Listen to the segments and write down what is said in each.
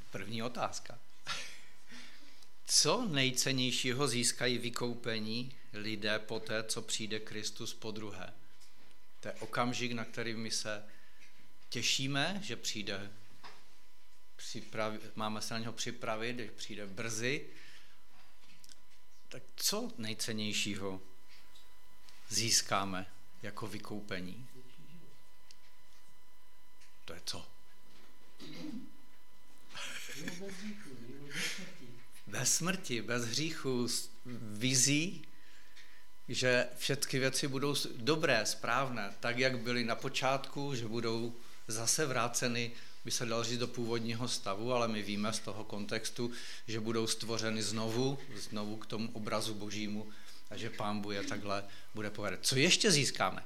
První otázka. Co nejcennějšího získají vykoupení lidé po té, co přijde Kristus podruhé? To je okamžik, na který my se těšíme, že přijde, máme se na něho připravit, že přijde brzy. Tak co nejcennějšího získáme jako vykoupení? To je co? Bez smrti, bez hříchu, vizí, že všechny věci budou dobré, správné, tak, jak byly na počátku, že budou zase vráceny, by se dalo říct, do původního stavu, ale my víme z toho kontextu, že budou stvořeny znovu k tomu obrazu božímu a že Pán Bůh je takhle bude povědět. Co ještě získáme?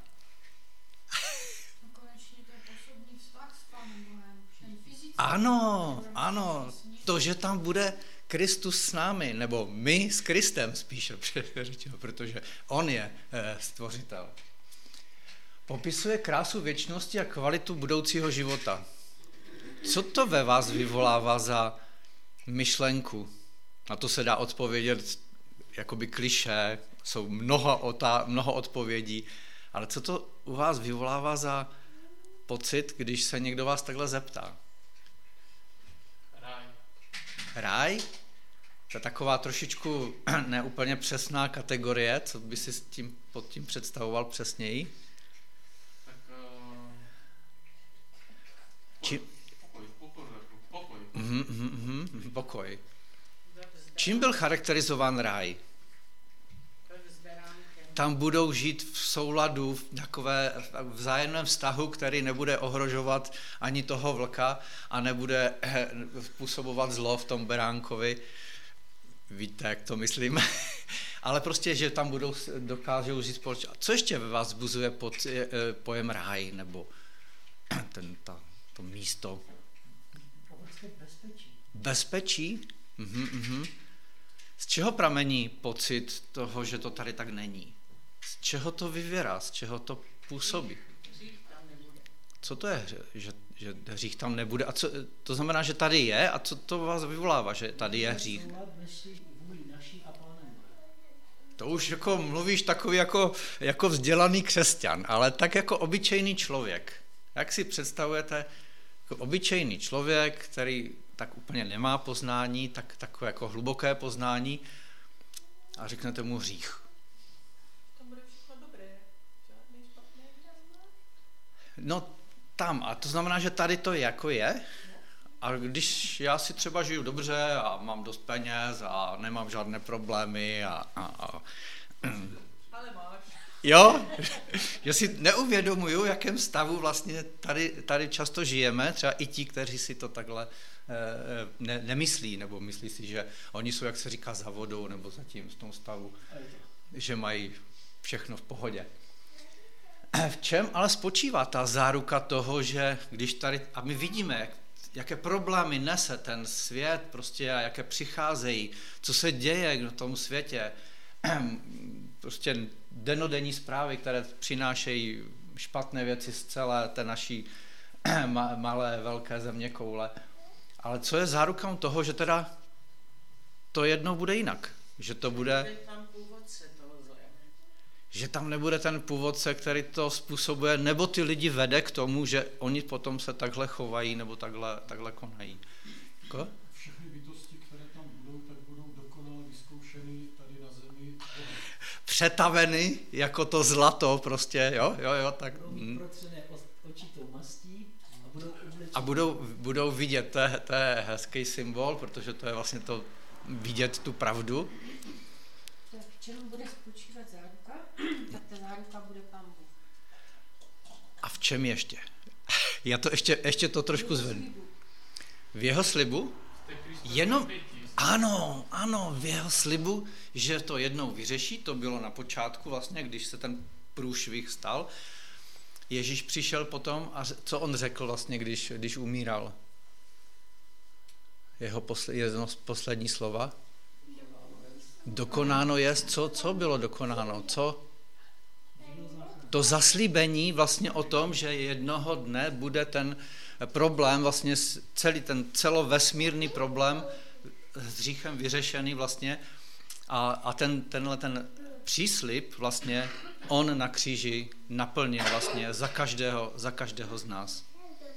Konečně ten osobní vztah s Pánem Bohem, ten fyzický. Ano, to, že tam bude Kristus s námi, nebo my s Kristem spíše, protože on je stvořitel. Popisuje krásu věčnosti a kvalitu budoucího života. Co to ve vás vyvolává za myšlenku? Na to se dá odpovědět jakoby klišé, jsou mnoho odpovědí, ale co to u vás vyvolává za pocit, když se někdo vás takhle zeptá? Ráj? To je taková trošičku neúplně přesná kategorie, co by si pod tím představoval přesněji? Tak Pokoj. Čím byl charakterizován ráj? Tam budou žít v souladu, v takové vzájemném vztahu, který nebude ohrožovat ani toho vlka a nebude způsobovat zlo v tom beránkovi. Víte, jak to myslím? Ale prostě, že tam dokážou žít společně. Co ještě ve vás vzbuzuje pojem ráj, nebo to místo? Bezpečí? Z čeho pramení pocit toho, že to tady tak není? Z čeho to vyvěrá? Z čeho to působí? Co to je, že hřích tam nebude? A co, to znamená, že tady je? A co to vás vyvolává, že tady je hřích? To už jako mluvíš takový jako vzdělaný křesťan, ale tak jako obyčejný člověk. Jak si představujete jako obyčejný člověk, který tak úplně nemá poznání, takové jako hluboké poznání a řeknete mu hřích. To bude všechno dobré, žádný špatný výraz. No tam, a to znamená, že tady to jako je, a když já si třeba žiju dobře a mám dost peněz a nemám žádné problémy Ale máš. Jo, že si neuvědomuju, v jakém stavu vlastně tady často žijeme, třeba i ti, kteří si to takhle nemyslí, nebo myslí si, že oni jsou, jak se říká, za vodou, nebo zatím v tom stavu, že mají všechno v pohodě. V čem ale spočívá ta záruka toho, že když tady, a my vidíme, jaké problémy nese ten svět, prostě a jaké přicházejí, co se děje v tom světě, prostě dennodenní zprávy, které přinášejí špatné věci z celé té naší malé, velké zeměkoule. Ale co je zárukou toho, že teda to jednou bude jinak? Že to bude... Že tam nebude ten původce, který to způsobuje, nebo ty lidi vede k tomu, že oni potom se takhle chovají, nebo takhle konají. Jako? Všechny bytosti, které tam budou, tak budou dokonale vyzkoušeny tady na zemi. Přetaveny jako to zlato prostě, jo, tak. A budou vidět, to je hezký symbol, protože to je vlastně to vidět tu pravdu. Tak v čem bude spočívat záruka? Tak ta záruka bude Pán Bůh. A v čem ještě? Já to ještě to trošku zvednu. V jeho slibu? Jenom, ano, v jeho slibu, že to jednou vyřeší, to bylo na počátku vlastně, když se ten průšvih stal. Ježíš přišel potom a co on řekl vlastně, když umíral? Jeho poslední slova? Dokonáno je, co bylo dokonáno? Co? To zaslíbení vlastně o tom, že jednoho dne bude ten problém, vlastně celý ten celovesmírný problém s hříchem vyřešený vlastně a tenhle příslib vlastně on na kříži naplnil vlastně za každého z nás.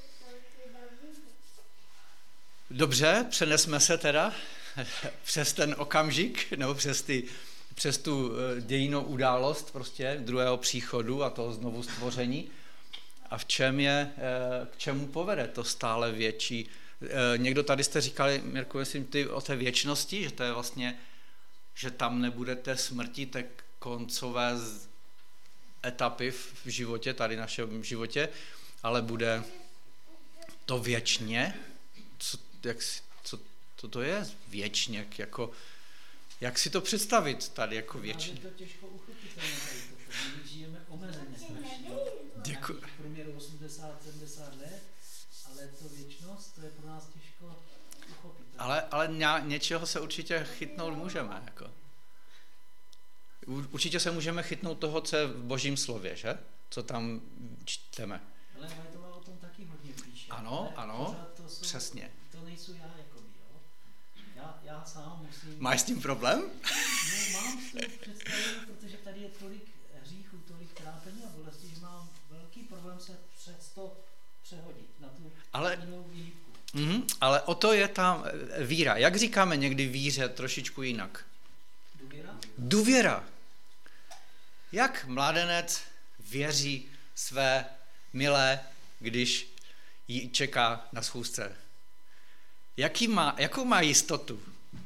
Dobře, přenesme se teda přes ten okamžik, nebo přes tu dějinnou událost prostě druhého příchodu a toho znovu stvoření. A k čemu povede to stále větší? Někdo tady jste říkali, Mirku, jestli ty o té věčnosti, že to je vlastně, že tam nebude té smrti, té koncové etapy v životě, tady v našem životě, ale bude to věčně. Co to je věčně? Jak si to představit tady jako věčně? Je to těžko uchopitelné. My žijeme omezeně strašně. Děkuji. V průměru 80-70 let, ale to věčnost, to je pro nás těžko uchopitelné. Ale něčeho se určitě chytnout můžeme. Jako. Určitě se můžeme chytnout toho, co je v Božím slově, že? Co tam čteme. Ale Majtová o tom taky hodně píše. Ano, přesně. To nejsou já, jakoby, jo. Já sám musím... Máš s tím problém? No, mám s tím představu, protože tady je tolik hříchů, tolik trápení a bolesti, že mám velký problém se přes to přehodit na tu jinou výhybku. Ale o to je ta víra. Jak říkáme někdy víře trošičku jinak? Důvěra. Jak mládenec věří své milé, když ji čeká na schůzce? Jakou má jistotu?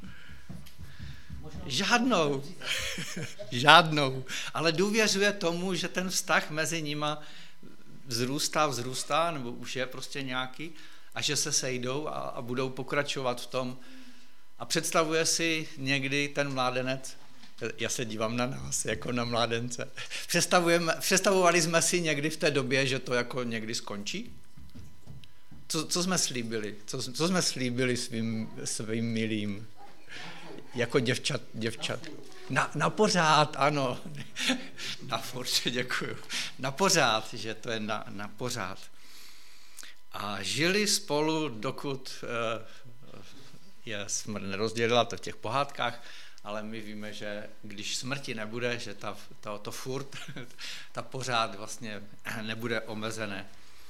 Žádnou. Ale důvěřuje tomu, že ten vztah mezi nima vzrůstá, nebo už je prostě nějaký, a že se sejdou a budou pokračovat v tom. A představuje si někdy ten mládenec, já se dívám na nás, jako na mládence, představovali jsme si někdy v té době, že to jako někdy skončí? Co jsme slíbili? Co jsme slíbili svým milým? Jako děvčat. Na pořád, ano. Na forče, děkuju. Na pořád, že to je na pořád. A žili spolu, dokud je smrt nerozdělila, to v těch pohádkách, ale my víme, že když smrti nebude, že to furt, ta pořád vlastně nebude omezené.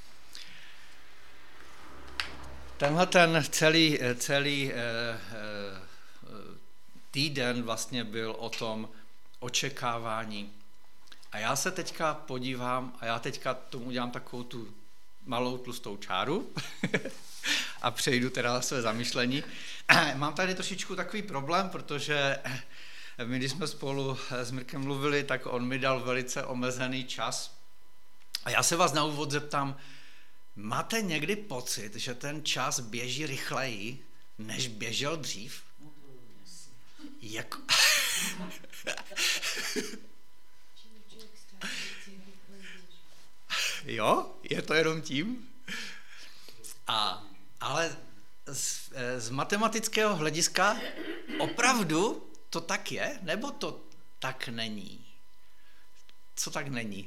Tenhle ten celý týden vlastně byl o tom očekávání. A já se teďka podívám a já teďka tomu udělám takovou tu malou tlustou čáru a přejdu teda na své zamyšlení. Mám tady trošičku takový problém, protože my, když jsme spolu s Mirkem mluvili, tak on mi dal velice omezený čas. A já se vás na úvod zeptám, máte někdy pocit, že ten čas běží rychleji, než běžel dřív? Jako... Jo? Je to jenom tím? Ale z matematického hlediska opravdu to tak je? Nebo to tak není? Co tak není?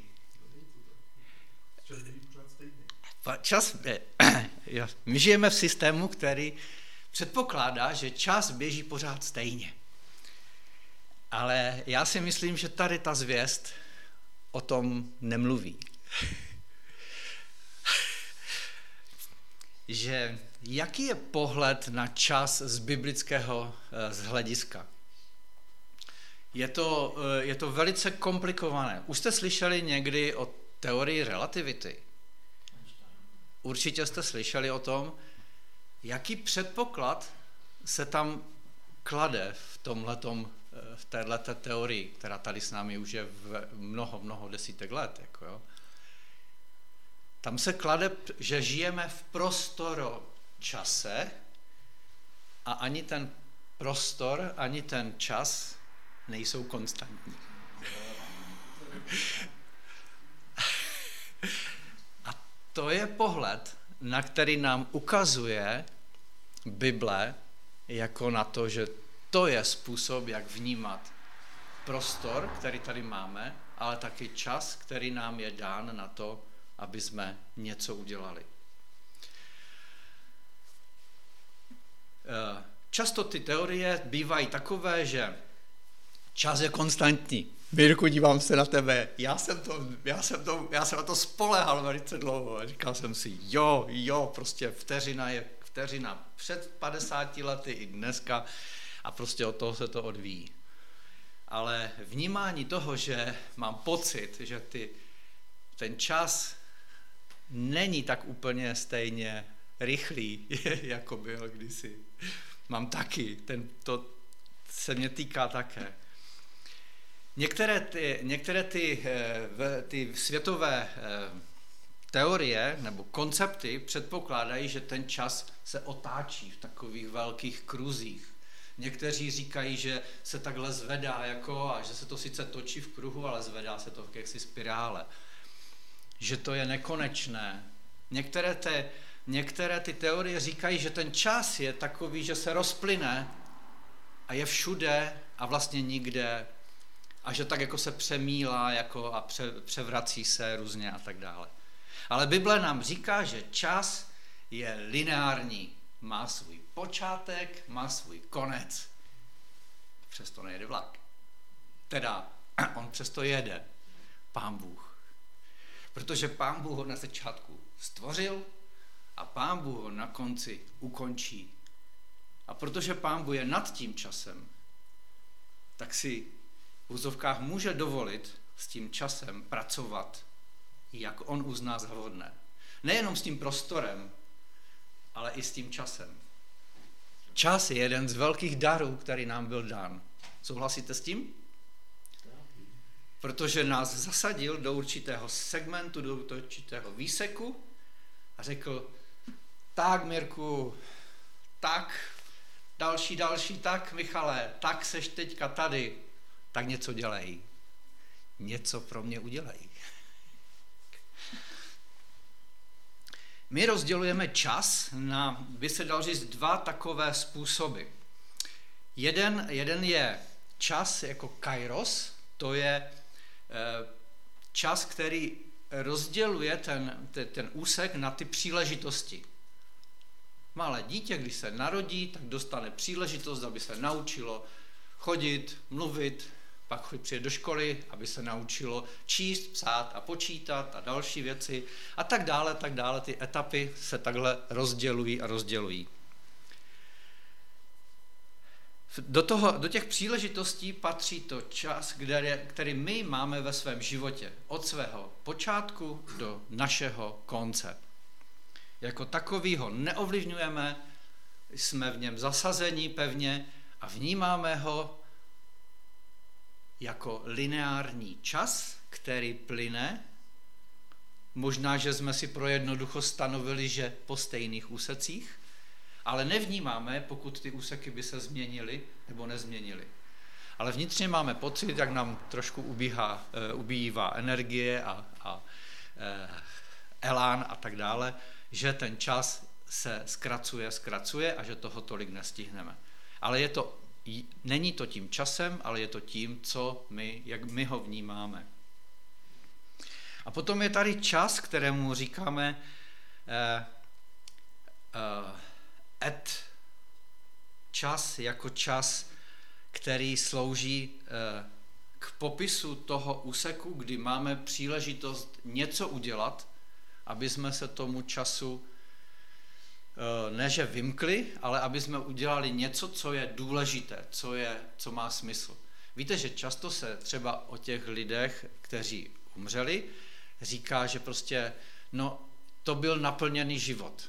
My žijeme v systému, který předpokládá, že čas běží pořád stejně. Ale já si myslím, že tady ta zvěst o tom nemluví. Že jaký je pohled na čas z biblického hlediska? Je to velice komplikované. Už jste slyšeli někdy o teorii relativity? Určitě jste slyšeli o tom, jaký předpoklad se tam klade v této teorii, která tady s námi už je v mnoho desítek let. Jako jo. Tam se klade, že žijeme v prostoročase a ani ten prostor, ani ten čas nejsou konstantní. A to je pohled, na který nám ukazuje Bible jako na to, že to je způsob, jak vnímat prostor, který tady máme, ale taky čas, který nám je dán na to, aby jsme něco udělali. často ty teorie bývají takové, že čas je konstantní. Mirku, dívám se na tebe, já jsem na to spolehal velice dlouho a říkal jsem si, jo, prostě vteřina je vteřina před 50 lety i dneska a prostě od toho se to odvíjí. Ale vnímání toho, že mám pocit, že ten čas není tak úplně stejně rychlý, jako byl kdysi. Mám taky, to se mě týká také. Některé ty světové teorie nebo koncepty předpokládají, že ten čas se otáčí v takových velkých kruzích. Někteří říkají, že se takhle zvedá a že se to sice točí v kruhu, ale zvedá se to v jakési spirále. Že to je nekonečné. Některé ty teorie říkají, že ten čas je takový, že se rozplyne a je všude a vlastně nikde a že tak jako se přemílá a převrací se různě a tak dále. Ale Bible nám říká, že čas je lineární. Má svůj počátek, má svůj konec. Přesto nejede vlak. Teda on přesto jede. Pán Bůh. Protože Pán Bůh ho na začátku stvořil a Pán Bůh ho na konci ukončí. A protože Pán Bůh je nad tím časem, tak si v úzovkách může dovolit s tím časem pracovat, jak on uzná za vhodné. Nejenom s tím prostorem, ale i s tím časem. Čas je jeden z velkých darů, který nám byl dán. Souhlasíte s tím? Protože nás zasadil do určitého segmentu, do určitého výseku a řekl, tak Mirku, tak další, tak Michale, tak seš teďka tady, tak něco dělej. Něco pro mě udělej. My rozdělujeme čas na, by se dal říct, dva takové způsoby. Jeden je čas jako kairos, to je čas, který rozděluje ten úsek na ty příležitosti. Malé dítě, když se narodí, tak dostane příležitost, aby se naučilo chodit, mluvit, pak přijde do školy, aby se naučilo číst, psát a počítat a další věci a tak dále, ty etapy se takhle rozdělují. Do těch příležitostí patří to čas, který my máme ve svém životě, od svého počátku do našeho konce. Jako takový ho neovlivňujeme, jsme v něm zasazení pevně a vnímáme ho jako lineární čas, který plyne. Možná, že jsme si pro jednoduchost stanovili, že po stejných úsecích, ale nevnímáme, pokud ty úseky by se změnily nebo nezměnily. Ale vnitřně máme pocit, jak nám trošku ubývá energie a elán a tak dále, že ten čas se zkracuje a že toho tolik nestihneme. Ale není to tím časem, ale je to tím, jak my ho vnímáme. A potom je tady čas, kterému říkáme čas jako čas, který slouží k popisu toho úseku, kdy máme příležitost něco udělat, aby jsme se tomu času ne že vymkli, ale aby jsme udělali něco, co je důležité, co má smysl. Víte, že často se třeba o těch lidech, kteří umřeli, říká, že prostě, to byl naplněný život.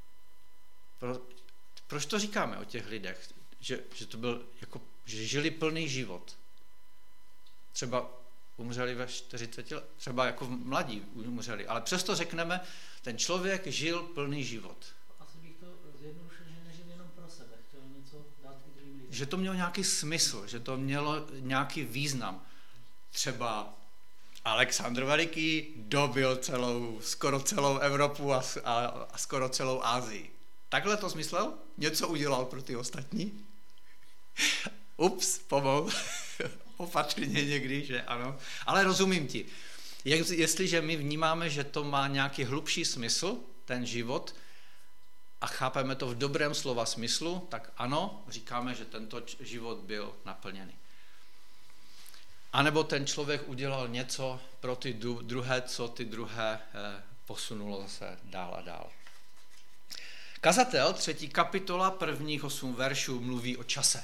Proč to říkáme o těch lidech? Že to byl že žili plný život. Třeba umřeli ve 40 let, třeba jako mladí umřeli, ale přesto řekneme, ten člověk žil plný život. Asi bych to zjednodušil, že nežil jenom pro sebe, chtěl něco dát i druhým lidem. Že to mělo nějaký smysl, že to mělo nějaký význam. Třeba Alexandr Veliký dobil skoro celou Evropu a skoro celou Asii. Takhle to smyslel? Něco udělal pro ty ostatní? Ups, pomalu. Opatrně někdy, že ano. Ale rozumím ti. Jestliže my vnímáme, že to má nějaký hlubší smysl, ten život, a chápeme to v dobrém slova smyslu, tak ano, říkáme, že tento život byl naplněný. A nebo ten člověk udělal něco pro ty druhé, co ty druhé posunulo zase dál a dál. Kazatel, 3. kapitola, prvních 8 veršů mluví o čase.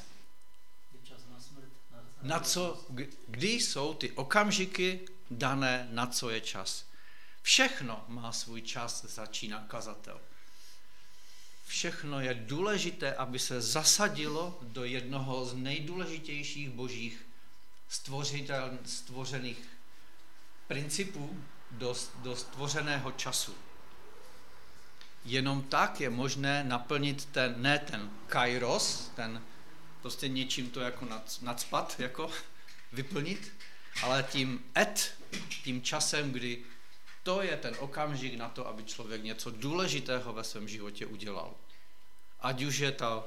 Kdy jsou ty okamžiky dané, na co je čas. Všechno má svůj čas, začíná kazatel. Všechno je důležité, aby se zasadilo do jednoho z nejdůležitějších božích stvořených principů, do stvořeného času. Jenom tak je možné naplnit ten kairos, ten prostě něčím to jako nacpat, jako vyplnit, ale tím časem, kdy to je ten okamžik na to, aby člověk něco důležitého ve svém životě udělal. Ať už je to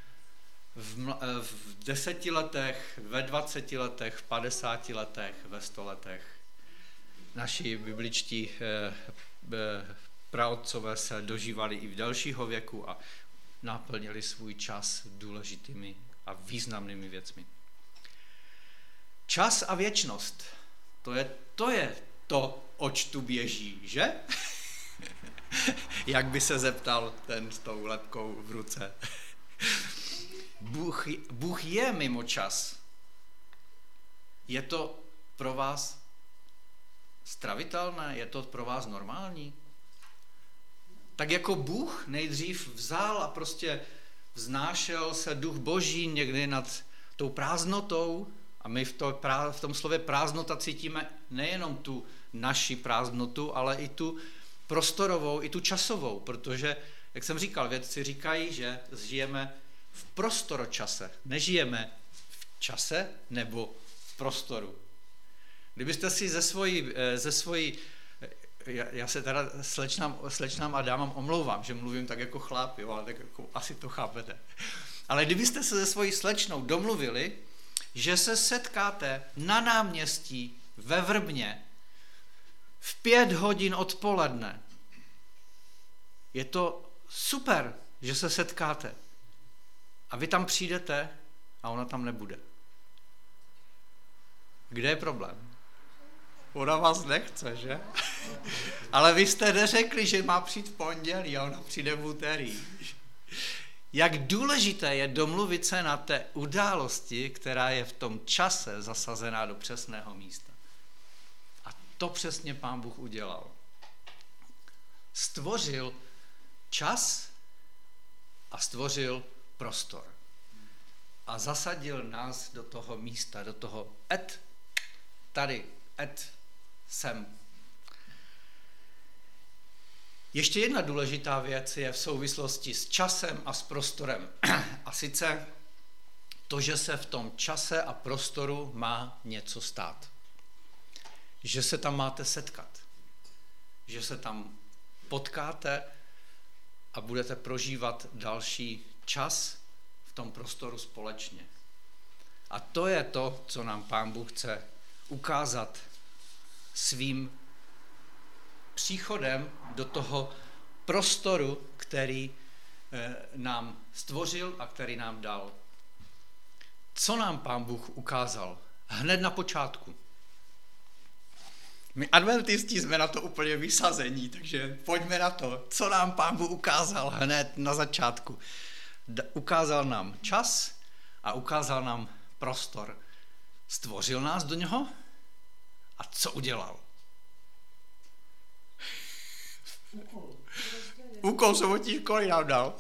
v 10 letech, ve 20 letech, v 50 letech, ve 100 letech. Naši bibličtí praotcové se dožívali i v dalšího věku a naplnili svůj čas důležitými a významnými věcmi. Čas a věčnost, to je to, oč tu běží, že? Jak by se zeptal ten s tou lebkou v ruce. Bůh je mimo čas. Je to pro vás stravitelné? Je to pro vás normální? Tak jako Bůh nejdřív vzal a prostě vznášel se duch boží někdy nad tou prázdnotou a my v tom slově prázdnota cítíme nejenom tu naši prázdnotu, ale i tu prostorovou, i tu časovou, protože, jak jsem říkal, vědci říkají, že žijeme v prostoročase. Nežijeme v čase nebo v prostoru. Kdybyste si ze svojí já se teda slečnám a dámám omlouvám, že mluvím tak jako chlap, jo, ale tak jako asi to chápete. Ale kdybyste se se svojí slečnou domluvili, že se setkáte na náměstí ve Vrbně v 5 hodin odpoledne, je to super, že se setkáte. A vy tam přijdete a ona tam nebude. Kde je problém? Ona vás nechce, že? Ale vy jste neřekli, že má přijít v pondělí a ona přijde v úterý. Jak důležité je domluvit se na té události, která je v tom čase zasazená do přesného místa. A to přesně Pán Bůh udělal. Stvořil čas a stvořil prostor. A zasadil nás do toho místa, do toho tady, sem. Ještě jedna důležitá věc je v souvislosti s časem a s prostorem. A sice to, že se v tom čase a prostoru má něco stát. Že se tam máte setkat. Že se tam potkáte a budete prožívat další čas v tom prostoru společně. A to je to, co nám Pán Bůh chce ukázat svým příchodem do toho prostoru, který nám stvořil a který nám dal. Co nám Pán Bůh ukázal? Hned na počátku. My adventisti jsme na to úplně vysazení, takže pojďme na to. Co nám Pán Bůh ukázal hned na začátku? Ukázal nám čas a ukázal nám prostor. Stvořil nás do něho a co udělal? Úkol sobotní školy nám dal.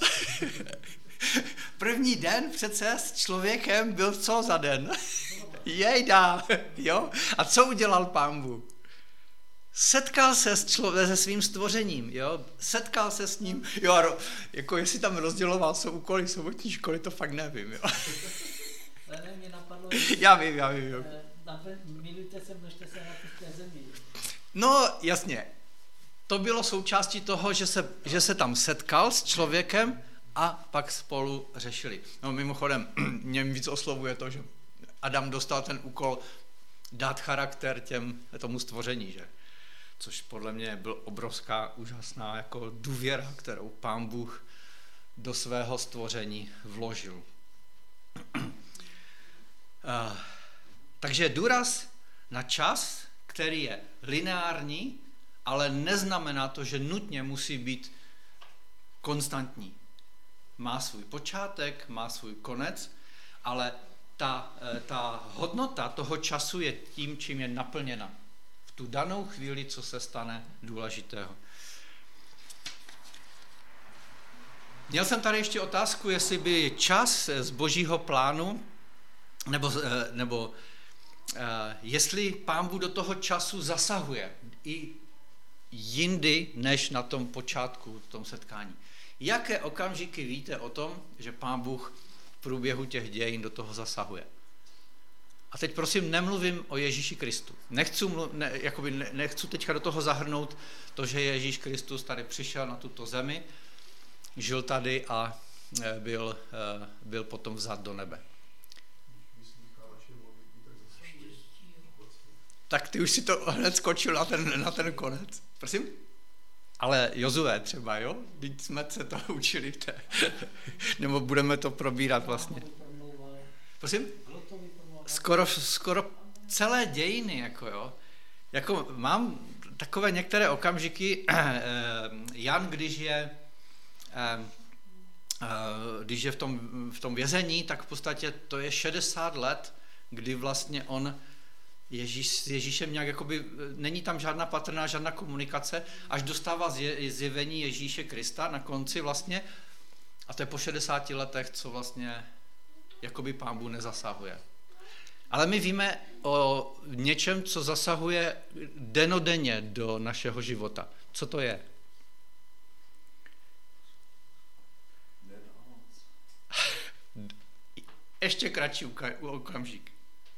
První den přece s člověkem byl co za den? Jejda, jo? A co udělal Pán Bůh? Setkal se se svým stvořením, jo? Setkal se s ním, jo, jako jestli tam rozděloval úkoly sobotní školy, to fakt nevím, jo? Ale ne, mě napadlo, já vím, jo. Milujte se, množte se na té zemi. No, jasně. To bylo součástí toho, že se tam setkal s člověkem a pak spolu řešili. No mimochodem, mě víc oslovuje to, že Adam dostal ten úkol dát charakter tomu stvoření, že? Což podle mě byl obrovská, úžasná jako důvěra, kterou Pán Bůh do svého stvoření vložil. Takže důraz na čas, který je lineární, ale neznamená to, že nutně musí být konstantní. Má svůj počátek, má svůj konec, ale ta hodnota toho času je tím, čím je naplněna. V tu danou chvíli, co se stane důležitého. Měl jsem tady ještě otázku, jestli by čas z Božího plánu, nebo jestli Pán Bůh do toho času zasahuje i jindy, než na tom počátku, v tom setkání. Jaké okamžiky víte o tom, že Pán Bůh v průběhu těch dějin do toho zasahuje? A teď prosím, nemluvím o Ježíši Kristu. Nechci teďka do toho zahrnout to, že Ježíš Kristus tady přišel na tuto zemi, žil tady a byl potom vzat do nebe. Tak ty už si to hned skočil na ten konec. Prosím? Ale Jozue třeba, jo? Teď jsme se to učili. Nebo budeme to probírat vlastně. Prosím? Skoro celé dějiny, jako jo. Jako mám takové některé okamžiky, Jan, když je v tom vězení, tak v podstatě to je 60 let, kdy vlastně on s Ježíšem nějak jakoby, není tam žádná patrná, žádná komunikace, až dostává zjevení Ježíše Krista na konci vlastně, a to je po 60 letech, co vlastně jakoby Pán Bůh nezasahuje. Ale my víme o něčem, co zasahuje dennodenně do našeho života. Co to je? Ještě kratší okamžik.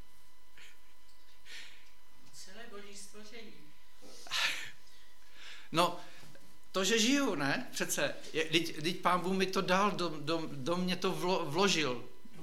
Celé Boží stvoření. No, to, že žiju, ne? Přece, teď Pán Bůh mi to dal, do mě to vložil.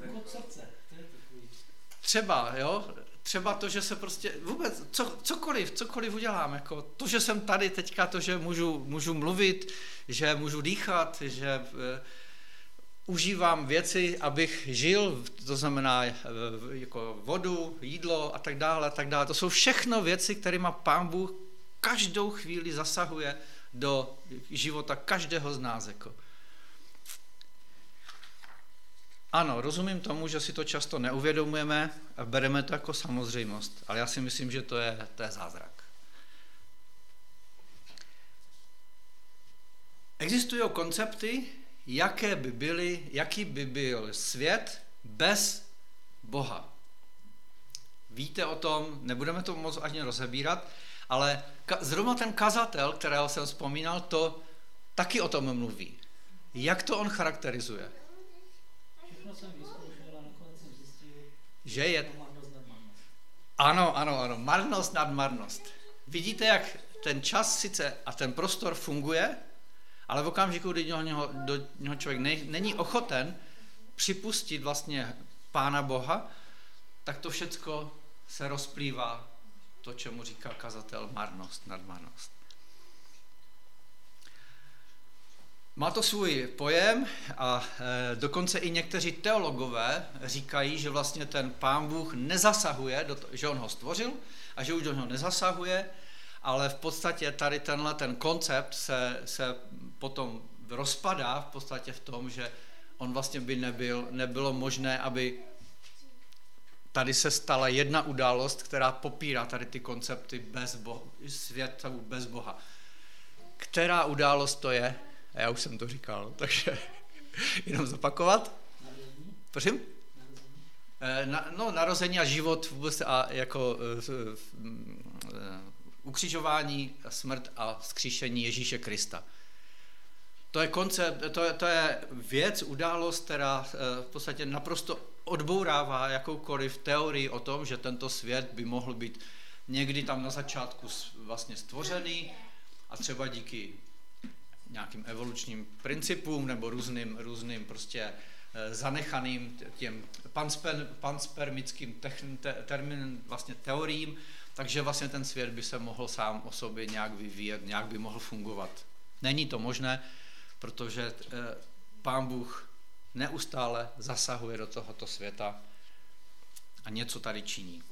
Třeba, jo? Třeba to, že se prostě vůbec, cokoliv udělám, jako to, že jsem tady teďka, to, že můžu mluvit, že můžu dýchat, že užívám věci, abych žil, to znamená jako vodu, jídlo a tak dále, a tak dále. To jsou všechno věci, kterými Pán Bůh každou chvíli zasahuje do života každého z nás. Jako. Ano, rozumím tomu, že si to často neuvědomujeme a bereme to jako samozřejmost, ale já si myslím, že to je zázrak. Existují koncepty, jaký by byl svět bez Boha. Víte o tom, nebudeme to moc ani rozebírat, ale zrovna ten kazatel, kterého jsem vzpomínal, to taky o tom mluví. Jak to on charakterizuje? Všechno jsem vyzkoušel a nakonec jsem zjistil, že je marnost nad marnost. Ano, marnost nad marnost. Vidíte, jak ten čas sice a ten prostor funguje, ale v okamžiku, kdy do něho člověk není ochoten připustit vlastně Pána Boha, tak to všecko se rozplývá, to, čemu říká kazatel, marnost nad marnost. Má to svůj pojem a dokonce i někteří teologové říkají, že vlastně ten Pán Bůh nezasahuje, že on ho stvořil a že už do něho nezasahuje, ale v podstatě tady ten koncept se potom rozpadá v podstatě v tom, že on vlastně by nebylo možné, aby tady se stala jedna událost, která popírá tady ty koncepty světa bez Boha. Která událost to je? A já už jsem to říkal, takže jenom zopakovat. Narození? Prosím? Narození a život vůbec a jako ukřižování, smrt a vzkříšení Ježíše Krista. To je koncept, to je věc, událost, která v podstatě naprosto odbourává jakoukoliv teorii o tom, že tento svět by mohl být někdy tam na začátku vlastně stvořený a třeba díky nějakým evolučním principům nebo různým prostě zanechaným těm panspermickým vlastně teoriím, takže vlastně ten svět by se mohl sám o sobě nějak vyvíjet, nějak by mohl fungovat. Není to možné, protože Pán Bůh neustále zasahuje do tohoto světa a něco tady činí.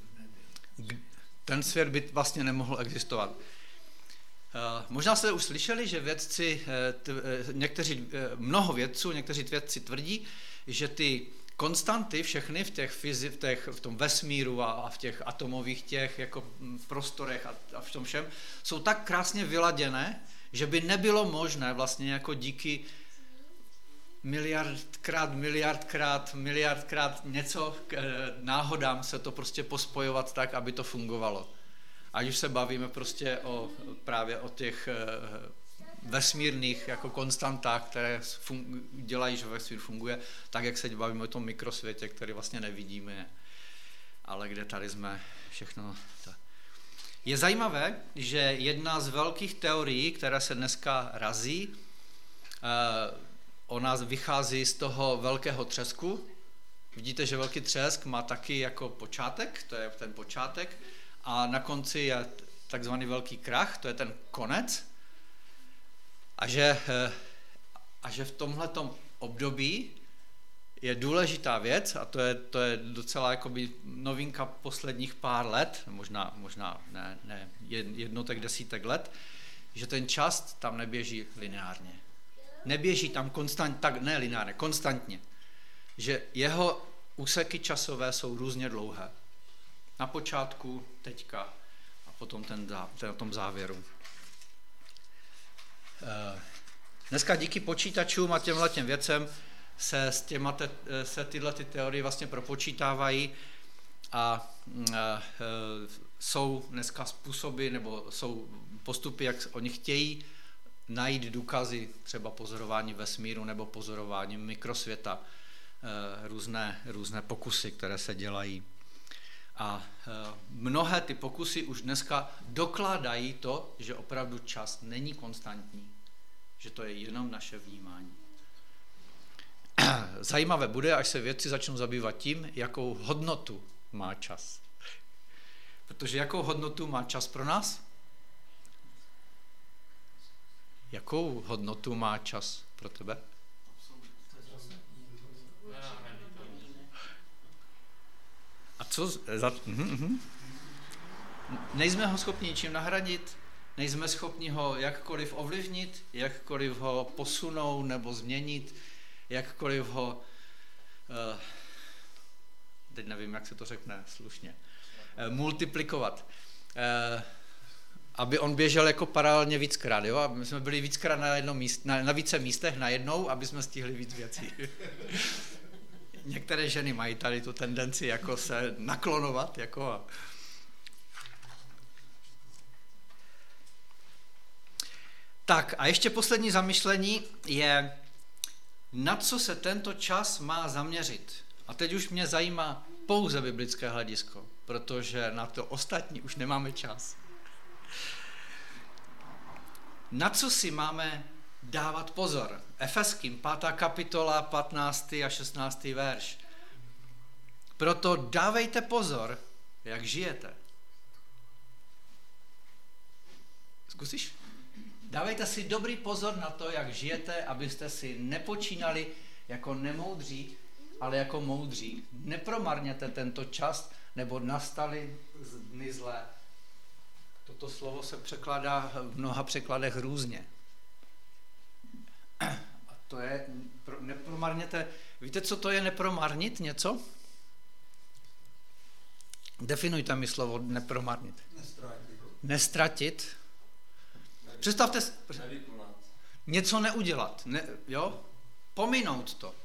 Ten svět by vlastně nemohl existovat. Možná jste už slyšeli, že vědci, mnoho vědců, někteří vědci tvrdí, že ty konstanty všechny v tom vesmíru a v těch atomových jako prostorech a v tom všem jsou tak krásně vyladěné, že by nebylo možné vlastně jako díky miliardkrát něco náhodám se to prostě pospojovat tak, aby to fungovalo. Ať už se bavíme prostě právě o těch vesmírných jako konstantách, které dělají, že vesmír funguje, tak jak se bavíme o tom mikrosvětě, který vlastně nevidíme, ale kde tady jsme všechno. Je zajímavé, že jedna z velkých teorií, která se dneska razí, ona vychází z toho velkého třesku. Vidíte, že velký třesk má taky jako počátek, to je ten počátek, a na konci je takzvaný velký krach, to je ten konec. A že v tomhletom období je důležitá věc, a to je docela jakoby novinka posledních pár let, možná ne jednotek, desítek let, že ten čas tam neběží lineárně. Neběží tam konstantně. Že jeho úseky časové jsou různě dlouhé. Na počátku, teďka a potom na tom závěru. Dneska díky počítačům a těmhletěm věcem se tyhle ty teorie vlastně propočítávají a jsou dneska způsoby nebo jsou postupy, jak oni chtějí najít důkazy, třeba pozorování vesmíru nebo pozorování mikrosvěta, různé pokusy, které se dělají. A mnohé ty pokusy už dneska dokládají to, že opravdu čas není konstantní, že to je jenom naše vnímání. Zajímavé bude, až se vědci začnou zabývat tím, jakou hodnotu má čas. Protože jakou hodnotu má čas pro nás? Jakou hodnotu má čas pro tebe? A co Nejsme ho schopni ničím nahradit, nejsme schopni ho jakkoliv ovlivnit, jakkoliv ho posunout nebo změnit, jakkoliv ho, teď nevím, jak se to řekne slušně, multiplikovat. Aby on běžel jako paralelně víckrát, jo? Aby jsme byli víckrát na více místech najednou, aby jsme stihli víc věcí. Některé ženy mají tady tu tendenci jako se naklonovat. Tak a ještě poslední zamyšlení je, na co se tento čas má zaměřit. A teď už mě zajímá pouze biblické hledisko, protože na to ostatní už nemáme čas. Na co si máme dávat pozor? Efeským, 5. kapitola, 15. a 16. verš. Proto dávejte pozor, jak žijete. Zkusíš? Dávejte si dobrý pozor na to, jak žijete, abyste si nepočínali jako nemoudří, ale jako moudří. Nepromarněte tento čas, nebo nastali dny zlé. Toto slovo se překládá v mnoha překladech různě. A to je, nepromarněte, víte, co to je nepromarnit něco? Definujte mi slovo nepromarnit. Nestratit. Představte si, něco neudělat, jo? Pominout to.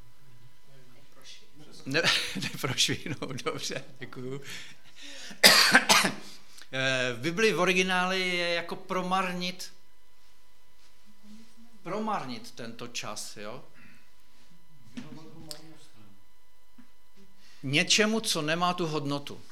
Neprošvihnout, dobře, děkuju. V Biblii v origináli je jako promarnit tento čas, jo? Něčemu, co nemá tu hodnotu.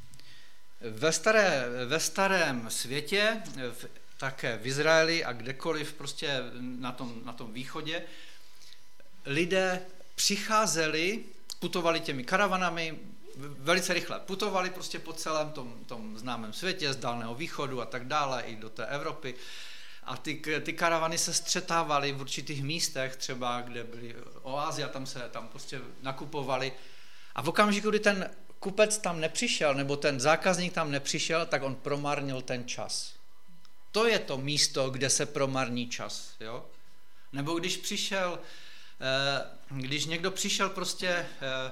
Ve starém světě, také v Izraeli a kdekoliv prostě na tom východě, lidé přicházeli, putovali těmi karavanami, velice rychle putovali prostě po celém tom známém světě, z Dálného východu a tak dále, i do té Evropy. a ty karavany se střetávaly v určitých místech, třeba kde byly oázy a tam prostě nakupovali. A v okamžiku, kdy ten kupec tam nepřišel, nebo ten zákazník tam nepřišel, tak on promarnil ten čas. To je to místo, kde se promarní čas. Jo? Nebo když někdo přišel prostě,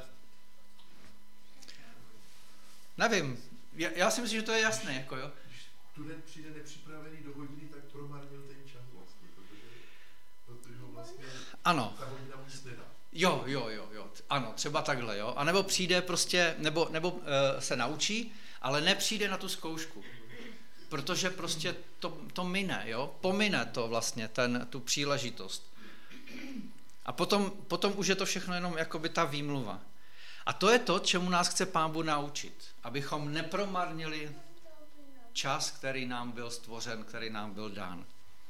nevím, já si myslím, že to je jasné. Jako, jo? Když student přijde nepřipravený do hodiny, tak promarnil ten čas vlastně, protože ho vlastně ano. Ta hodina nic nedá. Jo, ano, třeba takhle, jo. A nebo přijde prostě, nebo se naučí, ale nepřijde na tu zkoušku. Protože prostě to mine, jo. Pomine to vlastně, tu příležitost. A potom už je to všechno jenom jakoby ta výmluva. A to je to, čemu nás chce Pán Bůh naučit. Abychom nepromarnili čas, který nám byl stvořen, který nám byl dán.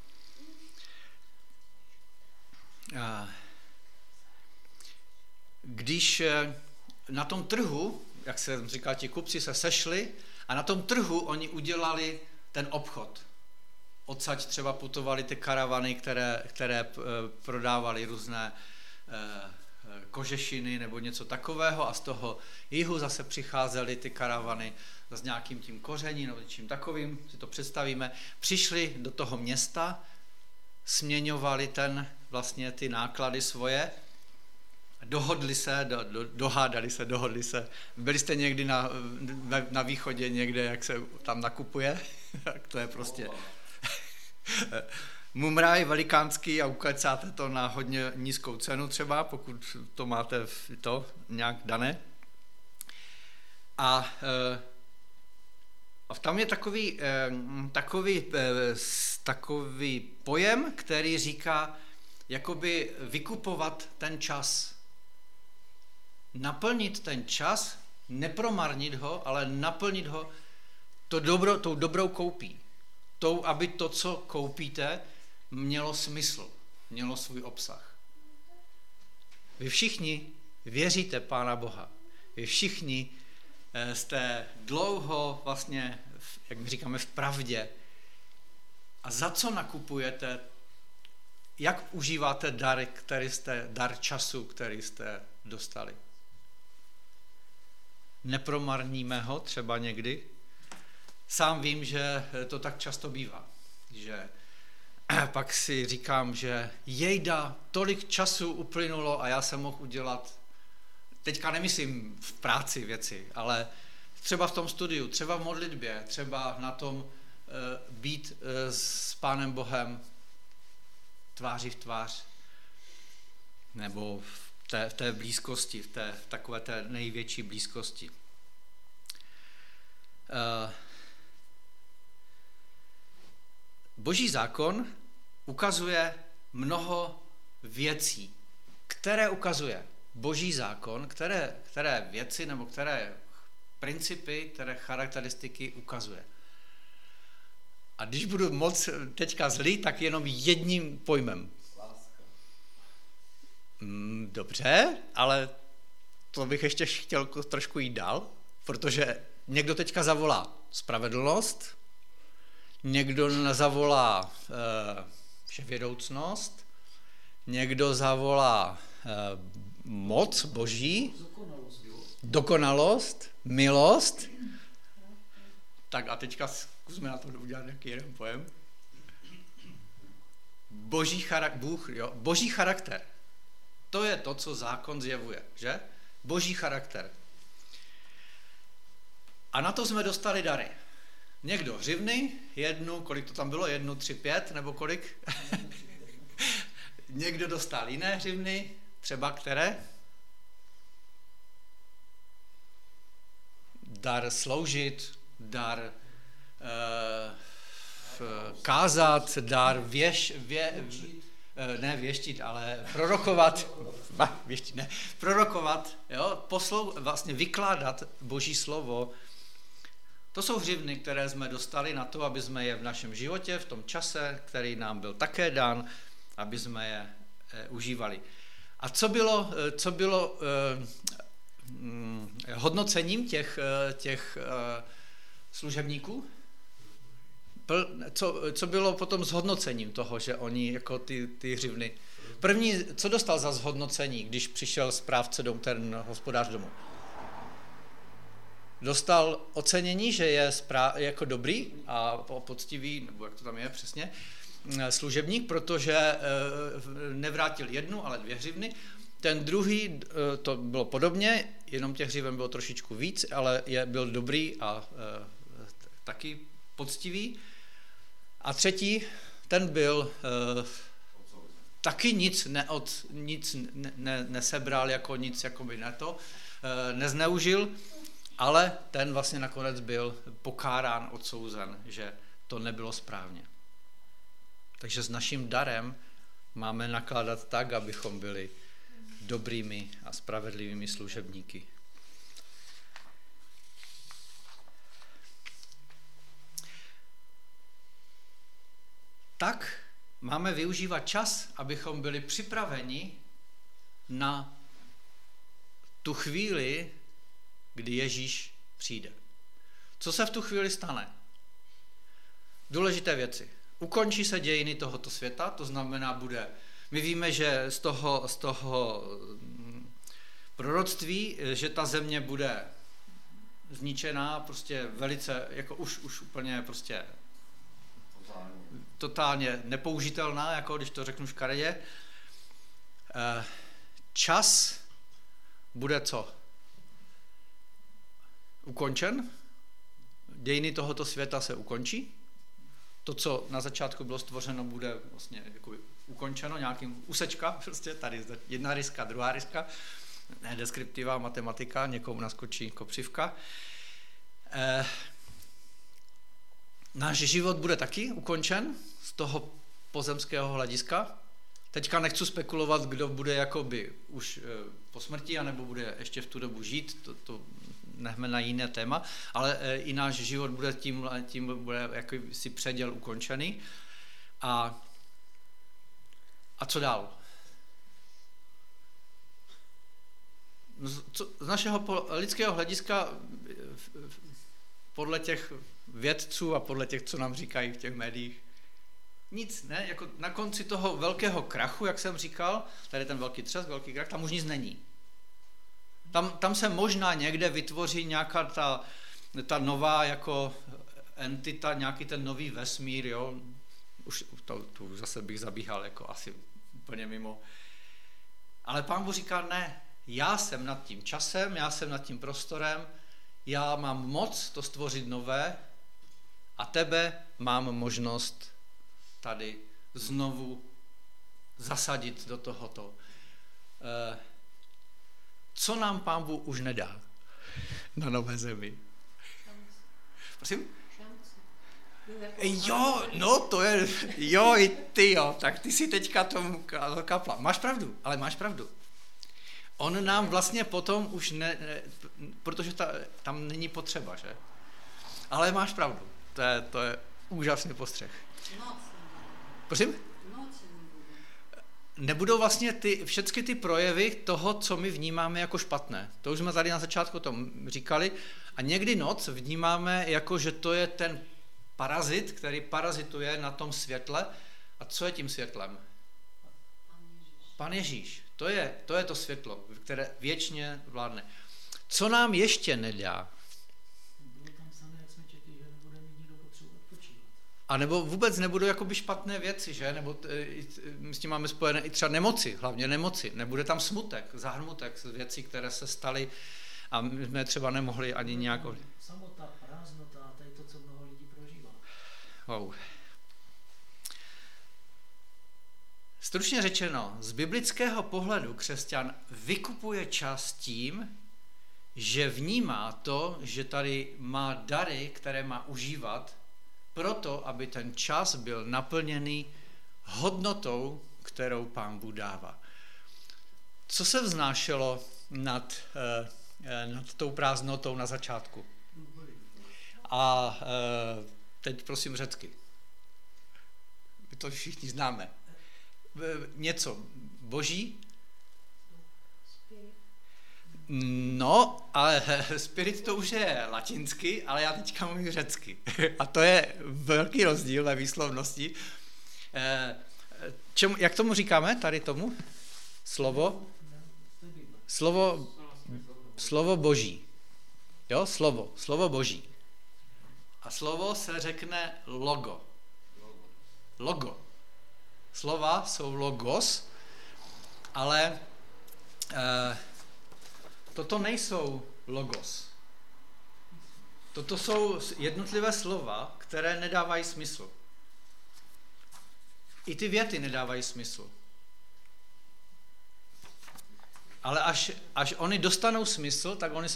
Když na tom trhu, jak jsem říkal, ti kupci se sešli a na tom trhu oni udělali ten obchod. Odsaď třeba putovali ty karavany, které prodávali různé kožešiny nebo něco takového a z toho jihu zase přicházely ty karavany s nějakým tím kořením nebo něčím takovým, si to představíme. Přišli do toho města, směňovali vlastně ty náklady svoje, dohodli se. Byli jste někdy na východě někde, jak se tam nakupuje? Tak to je prostě mumraj velikánský a ukecáte to na hodně nízkou cenu třeba, pokud to máte nějak dané. A tam je takový pojem, který říká, jakoby vykupovat ten čas. Naplnit ten čas, nepromarnit ho, ale naplnit ho tou dobrou koupí. Aby to, co koupíte, mělo smysl, mělo svůj obsah. Vy všichni věříte Pána Boha. Vy všichni jste dlouho vlastně, jak my říkáme, v pravdě. A za co nakupujete? Jak užíváte dar času, který jste dostali? Nepromarníme ho třeba někdy? Sám vím, že to tak často bývá, že pak si říkám, že jejda, tolik času uplynulo a já jsem mohl udělat, teďka nemyslím v práci věci, ale třeba v tom studiu, třeba v modlitbě, třeba na tom být s Pánem Bohem tváří v tvář, nebo v té blízkosti, v takové té největší blízkosti. Boží zákon ukazuje mnoho věcí, které ukazuje Boží zákon, které věci nebo které principy, které charakteristiky ukazuje. A když budu moc teďka zlý, tak jenom jedním pojmem. Láska. Dobře, ale to bych ještě chtěl trošku jít dál, protože někdo teďka zavolá spravedlnost, někdo zavolá vševědoucnost, někdo zavolá moc Boží, dokonalost, milost. Tak a teďka zkusme na to udělat nějaký jeden pojem. Boží charakter. To je to, co zákon zjevuje, že? Boží charakter. A na to jsme dostali dary. Někdo hřivny, kolik to tam bylo, 1, 3, 5, nebo kolik? Někdo dostal jiné hřivny, třeba které? Dar sloužit, dar kázat, dar věštit, ale prorokovat, prorokovat, jo, vlastně vykládat Boží slovo. To jsou hřivny, které jsme dostali na to, aby jsme je v našem životě, v tom čase, který nám byl také dán, aby jsme je užívali. A co bylo hodnocením těch služebníků? co bylo potom s hodnocením toho, že oni jako ty hřivny. První, co dostal za zhodnocení, když přišel správce domu, ten hospodář domu? Dostal ocenění, že je jako dobrý a poctivý, nebo jak to tam je přesně, služebník, protože nevrátil 1, ale 2 hřivny. Ten druhý, to bylo podobně, jenom těch hřiven bylo trošičku víc, ale byl dobrý a taky poctivý. A třetí, ten byl taky nic nesebral, jako nic jakoby nezneužil, ale ten vlastně nakonec byl pokárán, odsouzen, že to nebylo správně. Takže s naším darem máme nakládat tak, abychom byli dobrými a spravedlivými služebníky. Tak máme využívat čas, abychom byli připraveni na tu chvíli, kdy Ježíš přijde. Co se v tu chvíli stane? Důležité věci. Ukončí se dějiny tohoto světa, to znamená my víme, že z toho proroctví, že ta země bude zničená, prostě velice, jako už úplně prostě totálně nepoužitelná, jako když to řeknu škaredě. Čas bude co? Ukončen? Dějiny tohoto světa se ukončí? To, co na začátku bylo stvořeno, bude vlastně jako ukončeno nějakým úsečka, prostě tady 1 ryska, 2 ryska, deskriptiva, matematika, někomu naskočí kopřivka. Náš život bude taky ukončen z toho pozemského hlediska. Teďka nechci spekulovat, kdo bude jakoby už po smrti, anebo bude ještě v tu dobu žít, to nechme na jiné téma, ale i náš život bude tím bude jakýsi předěl ukončený. A co dál? Z našeho lidského hlediska podle těch vědců a podle těch, co nám říkají v těch médiích, nic, ne? Jako na konci toho velkého krachu, jak jsem říkal, tady ten velký třesk, velký krach, tam už nic není. Tam se možná někde vytvoří nějaká ta nová jako entita, nějaký ten nový vesmír, jo. Už to zase bych zabíhal jako asi úplně mimo. Ale Pán Bůh říká, ne, já jsem nad tím časem, já jsem nad tím prostorem, já mám moc to stvořit nové a tebe mám možnost tady znovu zasadit do tohoto. Co nám Pán Bůh už nedá na nové zemi? Prosím? Jo, no to je, jo, i ty jo, tak ty si teďka tomu kapla. Máš pravdu, ale máš pravdu. On nám vlastně potom už protože tam není potřeba, že? Ale máš pravdu, to je úžasný postřeh. Prosím? Nebudou vlastně všechny ty projevy toho, co my vnímáme jako špatné. To už jsme tady na začátku tom říkali. A někdy noc vnímáme jako, že to je ten parazit, který parazituje na tom světle. A co je tím světlem? Pán Ježíš. To je to světlo, které věčně vládne. Co nám ještě nedá? A nebo vůbec nebudou jakoby špatné věci, že? Nebo s tím máme spojené i třeba nemoci, hlavně nemoci. Nebude tam smutek, zahnutek z věcí, které se staly a my jsme třeba nemohli ani nějak... Samota, prázdnota, to je to, co mnoho lidí prožívá. Wow. Stručně řečeno, z biblického pohledu křesťan vykupuje čas tím, že vnímá to, že tady má dary, které má užívat, proto, aby ten čas byl naplněný hodnotou, kterou Pán Bůh dává. Co se vznášelo nad tou prázdnotou na začátku? A teď prosím řecky. My to všichni známe. Něco boží, No, ale spirit to už je latinsky, ale já teďka mluvím řecky. A to je velký rozdíl ve výslovnosti. Jak tomu říkáme, tady tomu? Slovo boží. Jo, slovo boží. A slovo se řekne logo. Logo. Slova jsou logos, ale toto nejsou logos. Toto jsou jednotlivé slova, které nedávají smysl. I ty věty nedávají smysl. Ale až oni dostanou smysl, tak oni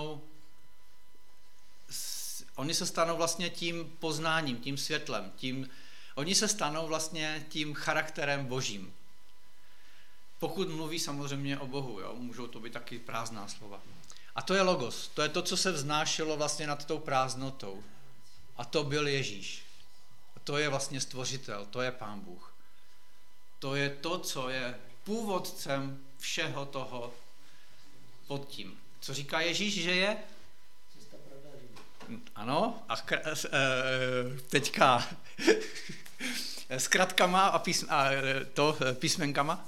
se stanou vlastně tím poznáním, tím světlem, oni se stanou vlastně tím charakterem božím. Pokud mluví samozřejmě o Bohu, jo, můžou to být taky prázdná slova. A to je logos, to je to, co se vznášelo vlastně nad tou prázdnotou. A to byl Ježíš. A to je vlastně stvořitel, to je Pán Bůh. To je to, co je původcem všeho toho pod tím. Co říká Ježíš, že je? Ano, a teďka s kratkama a písmenkama.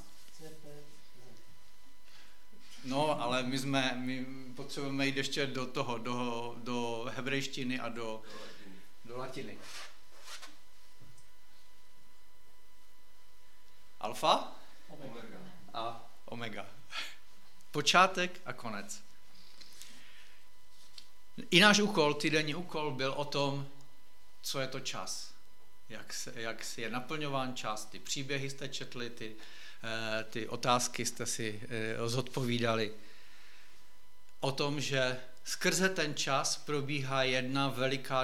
No, ale my potřebujeme jít ještě do hebrejštiny a do latiny. Alfa a omega. Počátek a konec. I náš úkol, týdenní úkol, byl o tom, co je to čas. Jak je naplňován čas. Ty příběhy jste četli, ty otázky jste si zodpovídali. O tom, že skrze ten čas probíhá jedna veliká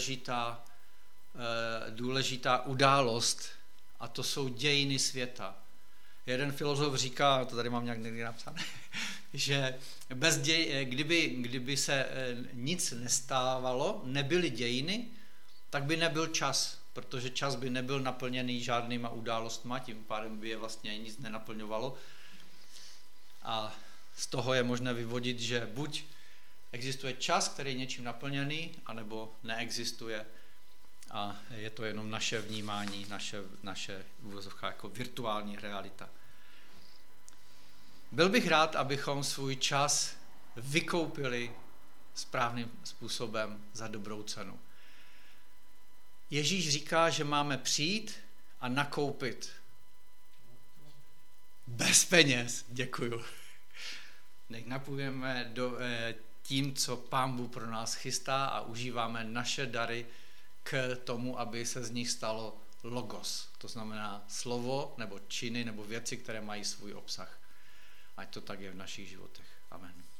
důležitá událost, a to jsou dějiny světa. Jeden filozof říká, to tady mám nějak někdy napsané, že kdyby se nic nestávalo, nebyly dějiny, tak by nebyl čas, protože čas by nebyl naplněný žádnýma událostma, tím pádem by je vlastně nic nenaplňovalo. A z toho je možné vyvodit, že buď existuje čas, který je něčím naplněný, anebo neexistuje a je to jenom naše vnímání, naše uvozovka jako virtuální realita. Byl bych rád, abychom svůj čas vykoupili správným způsobem za dobrou cenu. Ježíš říká, že máme přijít a nakoupit. Bez peněz, děkuju. Nech napůjdeme tím, co Pán Bůh pro nás chystá a užíváme naše dary k tomu, aby se z nich stalo logos. To znamená slovo nebo činy nebo věci, které mají svůj obsah. Ať to tak je v našich životech. Amen.